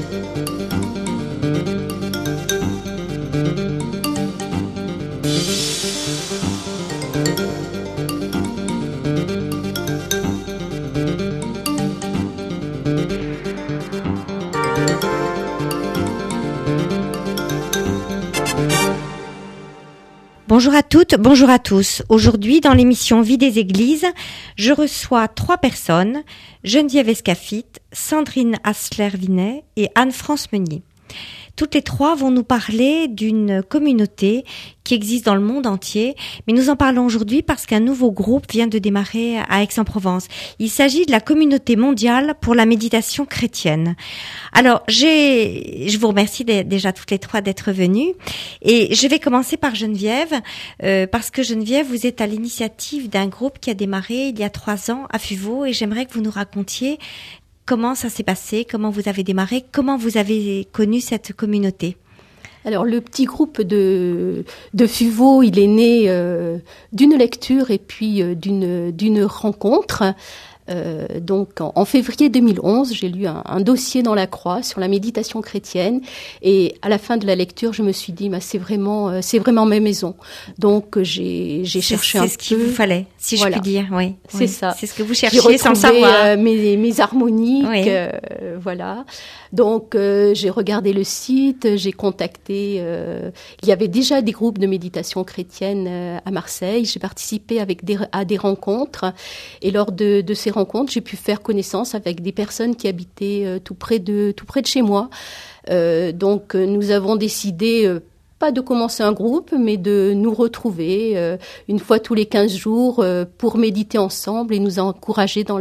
Bonjour à toutes, bonjour à tous. Aujourd'hui, dans l'émission Vie des Églises, je reçois 3 personnes, Geneviève Escafit, Sandrine Hassler-Vinet et Anne-France Meunier. Toutes les 3 vont nous parler d'une communauté qui existe dans le monde entier, mais nous en parlons aujourd'hui parce qu'un nouveau groupe vient de démarrer à Aix-en-Provence. Il s'agit de la Communauté mondiale pour la méditation chrétienne. Alors, je vous remercie déjà toutes les 3 d'être venues, et je vais commencer par Geneviève, parce que Geneviève, vous êtes à l'initiative d'un groupe qui a démarré il y a 3 ans à Fuveau, et j'aimerais que vous nous racontiez comment ça s'est passé, comment vous avez démarré, comment vous avez connu cette communauté. Alors, le petit groupe de Fuveau, il est né d'une lecture et puis d'une rencontre. Donc, en février 2011, j'ai lu un dossier dans la Croix sur la méditation chrétienne, et à la fin de la lecture, je me suis dit, c'est vraiment ma maison. Donc, j'ai cherché un peu. C'est ce qu'il vous fallait, si je puis dire. Oui, c'est ça. C'est ce que vous cherchiez sans savoir. Mes harmoniques, oui. voilà. Donc, j'ai regardé le site, j'ai contacté. Il y avait déjà des groupes de méditation chrétienne à Marseille. J'ai participé à des rencontres, et lors de ces rencontres, j'ai pu faire connaissance avec des personnes qui habitaient tout près de chez moi. Donc, nous avons décidé pas de commencer un groupe, mais de nous retrouver une fois tous les 15 jours pour méditer ensemble et nous encourager dans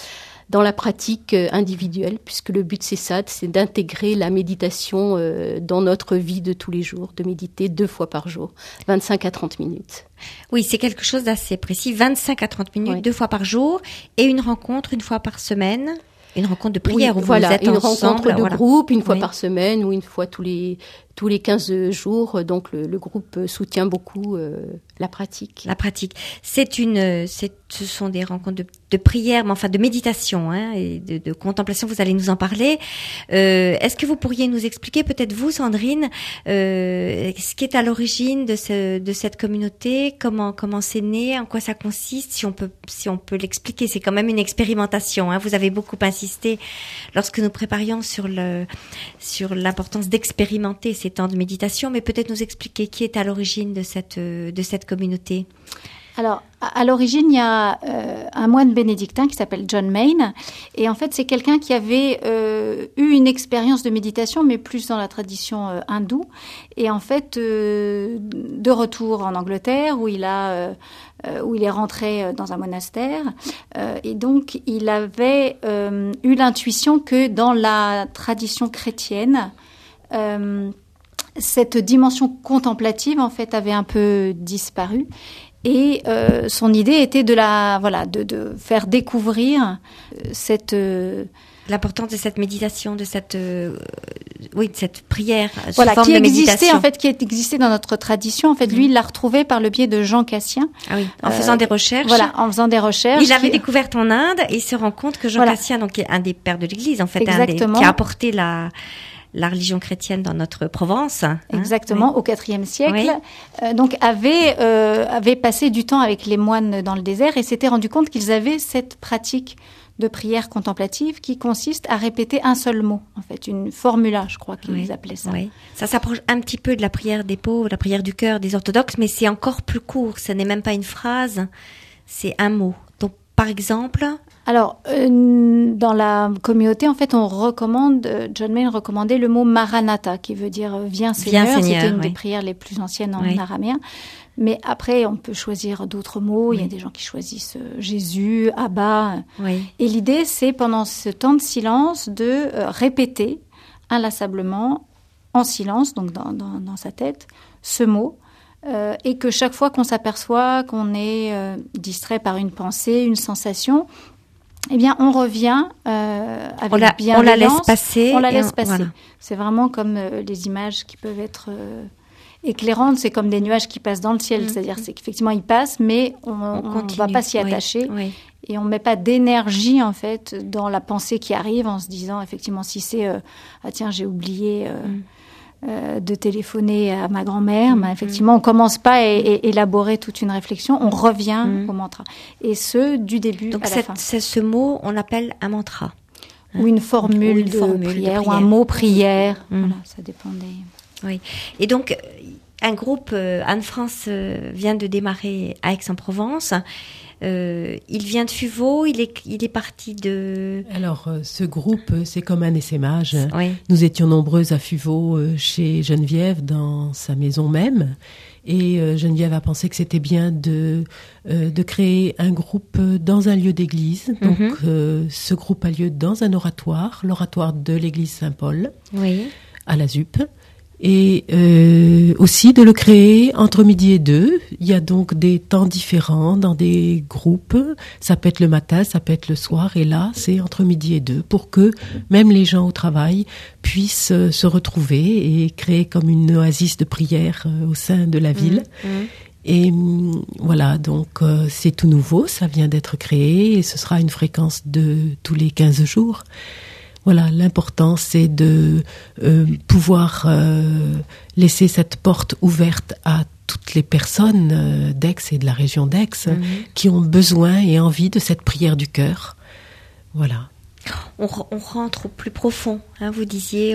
la pratique individuelle, puisque le but c'est d'intégrer la méditation dans notre vie de tous les jours, de méditer 2 fois par jour, 25 à 30 minutes. Oui, c'est quelque chose d'assez précis, 25 à 30 minutes, oui. 2 fois par jour, et une rencontre 1 fois par semaine. Une rencontre de prière, oui, où vous êtes une ensemble. Rencontre de groupe 1 fois par semaine, ou 1 fois tous les 15 jours. Donc le groupe soutient beaucoup la pratique. La pratique. Ce sont des rencontres de prière, mais enfin de méditation, et de contemplation. Vous allez nous en parler. Est-ce que vous pourriez nous expliquer, peut-être vous, Sandrine, ce qui est à l'origine de cette communauté, comment c'est né, en quoi ça consiste, si on peut l'expliquer. C'est quand même une expérimentation. Vous avez beaucoup insisté lorsque nous préparions sur l'importance d'expérimenter ces temps de méditation, mais peut-être nous expliquer qui est à l'origine de cette communauté. Alors, à l'origine, il y a un moine bénédictin qui s'appelle John Main, et en fait, c'est quelqu'un qui avait eu une expérience de méditation, mais plus dans la tradition hindoue, et en fait, de retour en Angleterre, où il est rentré dans un monastère, et donc il avait eu l'intuition que dans la tradition chrétienne, cette dimension contemplative, en fait, avait un peu disparu. Et son idée était de faire découvrir l'importance de cette méditation, de cette prière sous voilà, forme de méditation. Qui existait dans notre tradition. En fait, lui, il l'a retrouvé par le biais de Jean Cassien. Ah oui, en faisant des recherches. Voilà, en faisant des recherches. Il avait découvert en Inde, et il se rend compte que Jean Cassien, donc, qui est un des pères de l'Église, en fait, qui a apporté la religion chrétienne dans notre Provence. Exactement, oui. Au IVe siècle. Oui. Donc, avait passé du temps avec les moines dans le désert et s'était rendu compte qu'ils avaient cette pratique de prière contemplative qui consiste à répéter un seul mot, en fait, une formula, je crois qu'ils appelaient ça. Oui. Ça s'approche un petit peu de la prière des pauvres, la prière du cœur des orthodoxes, mais c'est encore plus court. Ce n'est même pas une phrase, c'est un mot. Donc, par exemple... Alors, dans la communauté, en fait, John Main recommandait le mot Maranatha, qui veut dire « Viens Seigneur ». C'était une des prières les plus anciennes en araméen. Mais après, on peut choisir d'autres mots. Oui. Il y a des gens qui choisissent Jésus, Abba. Oui. Et l'idée, c'est pendant ce temps de silence de répéter inlassablement, en silence, donc dans sa tête, ce mot. Et que chaque fois qu'on s'aperçoit qu'on est distrait par une pensée, une sensation, eh bien, on revient avec bienveillance. On la laisse passer. On la laisse passer. Voilà. C'est vraiment comme les images qui peuvent être éclairantes, c'est comme des nuages qui passent dans le ciel. C'est-à-dire, c'est qu'effectivement, ils passent, mais on ne va pas s'y attacher. Oui. Et on ne met pas d'énergie, en fait, dans la pensée qui arrive en se disant, effectivement, si c'est « Ah tiens, j'ai oublié de téléphoner à ma grand-mère », effectivement, on ne commence pas à élaborer toute une réflexion, on revient au mantra. Et ce, du début à la fin. Donc, ce mot, on l'appelle un mantra. Ou une formule de prière, ou un mot prière. Voilà, ça dépend des... Oui. Et donc, un groupe, Anne-France vient de démarrer à Aix-en-Provence. Il vient de Fuveau, il est parti de... Alors, ce groupe, c'est comme un essaimage. Oui. Nous étions nombreuses à Fuveau, chez Geneviève, dans sa maison même. Et Geneviève a pensé que c'était bien de créer un groupe dans un lieu d'église. Donc, ce groupe a lieu dans un oratoire, l'oratoire de l'église Saint-Paul, à la ZUP. Et aussi de le créer entre midi et 2. Il y a donc des temps différents dans des groupes. Ça peut être le matin, ça peut être le soir. Et là, c'est entre midi et 2 pour que même les gens au travail puissent se retrouver et créer comme une oasis de prière au sein de la ville. Et voilà, donc c'est tout nouveau, ça vient d'être créé et ce sera une fréquence de tous les 15 jours. Voilà, l'important, c'est de pouvoir laisser cette porte ouverte à toutes les personnes d'Aix et de la région d'Aix qui ont besoin et envie de cette prière du cœur. Voilà. On rentre au plus profond. Hein, vous disiez,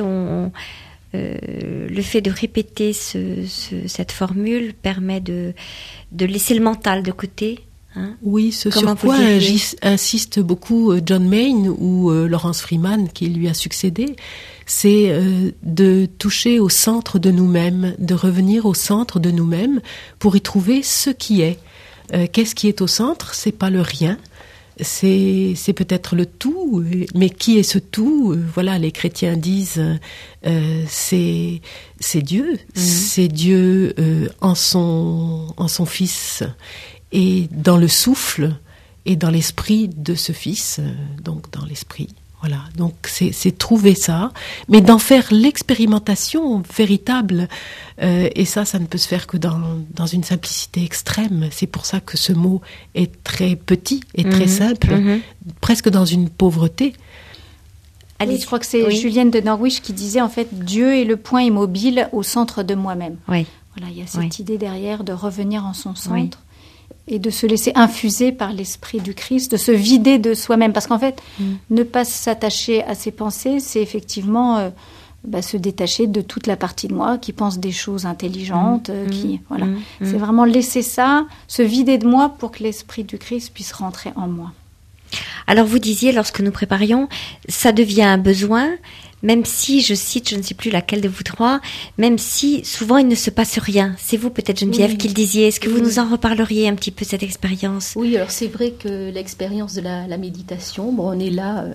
le fait de répéter cette formule permet de laisser le mental de côté. Hein? Oui, ce sur quoi insiste beaucoup John Main ou Laurence Freeman qui lui a succédé, c'est de toucher au centre de nous-mêmes, de revenir au centre de nous-mêmes pour y trouver ce qui est. Qu'est-ce qui est au centre? C'est pas le rien, c'est peut-être le tout, mais qui est ce tout? Voilà, les chrétiens disent c'est Dieu, c'est Dieu en son Fils. Et dans le souffle et dans l'esprit de ce Fils, donc dans l'esprit, voilà. Donc c'est trouver ça, mais d'en faire l'expérimentation véritable. Et ça ne peut se faire que dans une simplicité extrême. C'est pour ça que ce mot est très petit et très simple, presque dans une pauvreté. Allez, je crois que c'est Julienne de Norwich qui disait en fait Dieu est le point immobile au centre de moi-même. Oui. Voilà, il y a cette idée derrière de revenir en son centre. Oui. Et de se laisser infuser par l'esprit du Christ, de se vider de soi-même. Parce qu'en fait, ne pas s'attacher à ses pensées, c'est effectivement se détacher de toute la partie de moi qui pense des choses intelligentes. C'est vraiment laisser ça, se vider de moi pour que l'esprit du Christ puisse rentrer en moi. Alors vous disiez, lorsque nous préparions, ça devient un besoin, même si, je cite, je ne sais plus laquelle de vous trois, même si souvent il ne se passe rien. C'est vous peut-être Geneviève qui le disiez. Est-ce que vous nous en reparleriez un petit peu, cette expérience? Oui, alors c'est vrai que l'expérience de la méditation, on est là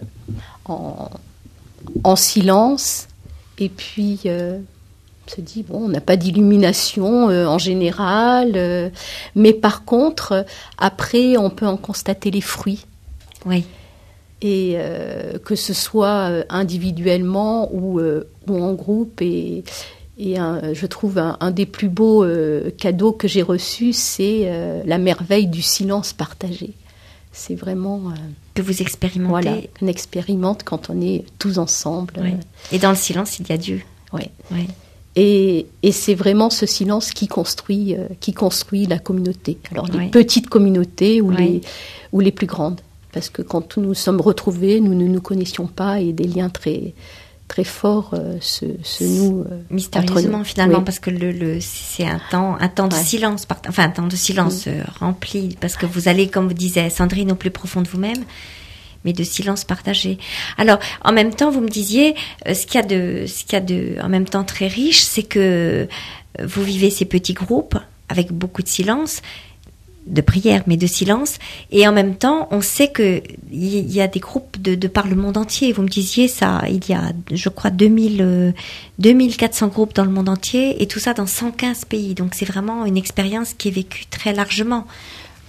en silence et puis on se dit, on n'a pas d'illumination en général, mais par contre, après on peut en constater les fruits. Oui. Et que ce soit individuellement ou en groupe. Et je trouve un des plus beaux cadeaux que j'ai reçus, c'est la merveille du silence partagé. C'est vraiment... que vous expérimentez. Voilà, on expérimente quand on est tous ensemble. Oui. Et dans le silence, il y a Dieu. Oui. Oui. Et c'est vraiment ce silence qui construit la communauté. Alors les petites communautés ou les plus grandes. Parce que quand nous nous sommes retrouvés, nous ne nous connaissions pas et des liens très, très forts se nouent mystérieusement finalement, parce que c'est un temps de silence, un temps de silence rempli, parce que vous allez, comme vous disait Sandrine, au plus profond de vous-même, mais de silence partagé. Alors, en même temps, vous me disiez, ce qu'il y a de en même temps très riche, c'est que vous vivez ces petits groupes avec beaucoup de silence, de prière, mais de silence. Et en même temps, on sait qu'il y a des groupes de par le monde entier. Vous me disiez ça, il y a, je crois, 2400 groupes dans le monde entier, et tout ça dans 115 pays. Donc c'est vraiment une expérience qui est vécue très largement.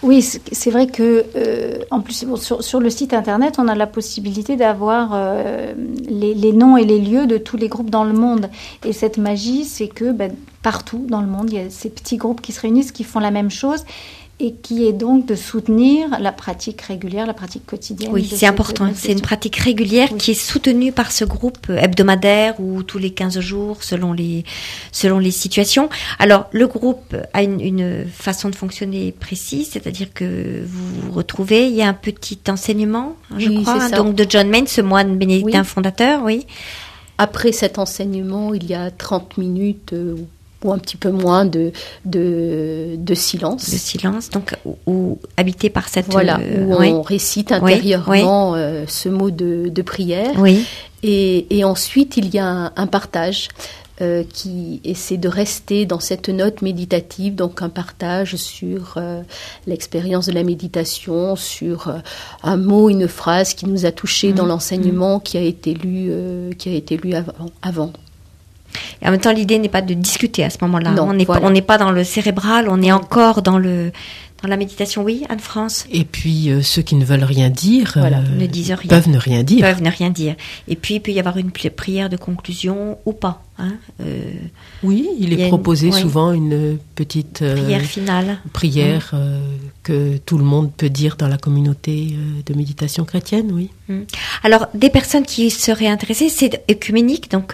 Oui, c'est vrai que en plus sur le site internet, on a la possibilité d'avoir les noms et les lieux de tous les groupes dans le monde. Et cette magie, c'est que partout dans le monde, il y a ces petits groupes qui se réunissent, qui font la même chose, et qui est donc de soutenir la pratique régulière, la pratique quotidienne. Oui, c'est important. C'est une pratique régulière qui est soutenue par ce groupe hebdomadaire ou tous les 15 jours selon les situations. Alors, le groupe a une façon de fonctionner précise, c'est-à-dire que vous vous retrouvez, il y a un petit enseignement, je crois, donc de John Main, ce moine bénédictin fondateur, oui. Après cet enseignement, il y a 30 minutes ou un petit peu moins de silence. De silence, donc, ou habité par cette... Voilà, où on récite intérieurement ce mot de prière. Oui. Et ensuite, il y a un partage qui essaie de rester dans cette note méditative, donc un partage sur l'expérience de la méditation, sur un mot, une phrase qui nous a touchés dans l'enseignement qui a été lu avant. Et en même temps, l'idée n'est pas de discuter à ce moment-là. Non, on n'est pas dans le cérébral, on est encore dans la méditation. Oui, Anne-France. Et puis, ceux qui ne veulent rien dire, ne disent rien. Peuvent ne rien dire. Peuvent ne rien dire. Et puis, il peut y avoir une prière de conclusion ou pas. Hein, oui, il est proposé souvent une petite prière finale. Prière que tout le monde peut dire dans la communauté de méditation chrétienne, oui. Alors, des personnes qui seraient intéressées, c'est œcuménique, donc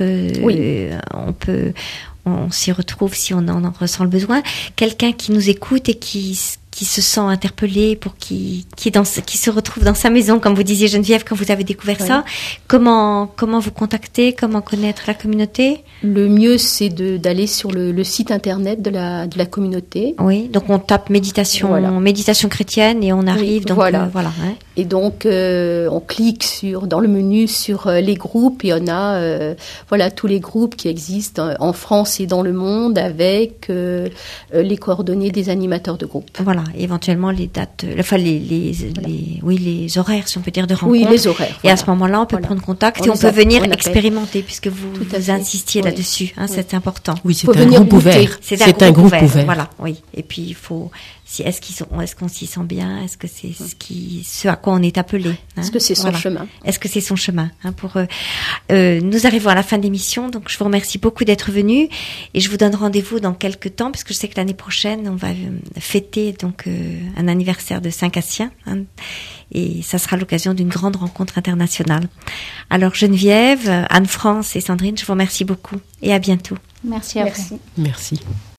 on s'y retrouve si on en ressent le besoin. Quelqu'un qui nous écoute et qui se sent interpellé, qui se retrouve dans sa maison, comme vous disiez Geneviève, quand vous avez découvert ça. Comment vous contacter, comment connaître la communauté? Le mieux, c'est d'aller sur le site internet de la communauté. Oui, donc on tape méditation chrétienne et on arrive. Donc voilà. Et donc on clique dans le menu sur les groupes et on a tous les groupes qui existent en France et dans le monde avec les coordonnées des animateurs de groupe. Voilà, éventuellement les dates, les horaires, si on peut dire, de rencontre. Oui, les horaires. Et à ce moment-là, on peut prendre contact et on peut venir expérimenter, puisque vous insistiez là-dessus. C'est important. Oui, c'est un groupe ouvert. C'est un groupe ouvert. Voilà, oui. Et puis il faut. Est-ce qu'on s'y sent bien? Est-ce que c'est ce à quoi on est appelé? Est-ce que c'est son chemin? Est-ce que c'est son chemin? Nous arrivons à la fin de l'émission, donc je vous remercie beaucoup d'être venus et je vous donne rendez-vous dans quelques temps, parce que je sais que l'année prochaine on va fêter donc un anniversaire de Saint-Cassien, et ça sera l'occasion d'une grande rencontre internationale. Alors Geneviève, Anne-France et Sandrine, je vous remercie beaucoup et à bientôt. Merci à vous. Merci.